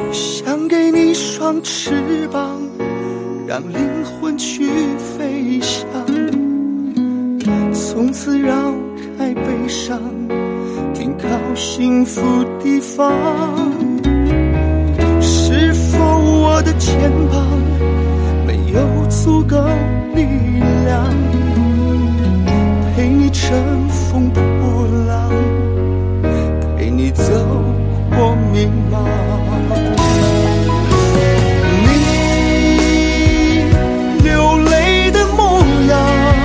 想给你双翅膀，让灵魂去飞翔，从此绕开悲伤，停靠幸福地方。是否我的肩膀没有足够力量，陪你乘风破浪，陪你走过迷茫。你流泪的模样，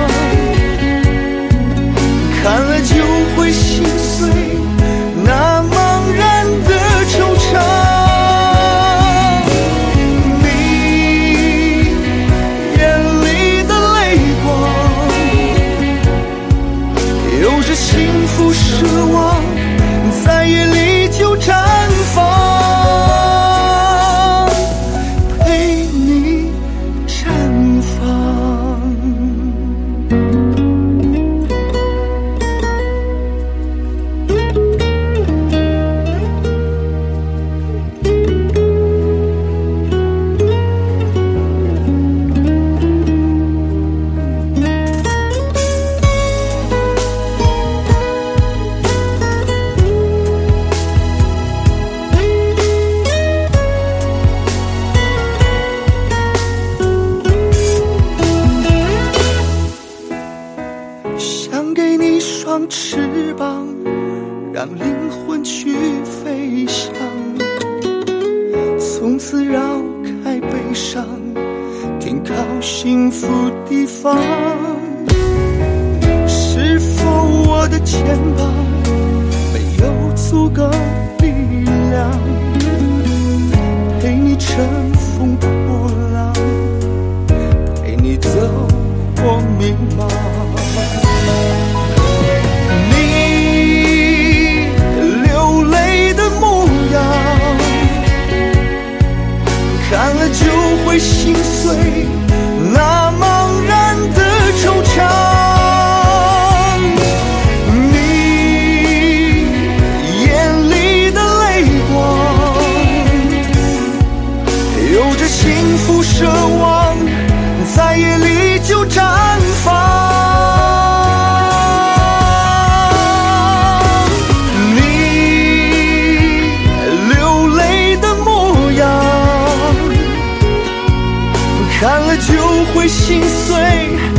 看了就会心碎，那茫然的惆怅。你眼里的泪光，有着幸福奢望，在夜里就绽放。想给你双翅膀，让灵魂去飞翔，从此绕开悲伤，停靠幸福地方。是否我的肩膀没有足够力量，陪你乘风破浪，陪你走过迷茫。你流泪的模样，看了就会心碎，那茫然的惆怅。你眼里的泪光，有着幸福奢望，在夜里就绽放。看了就会心碎，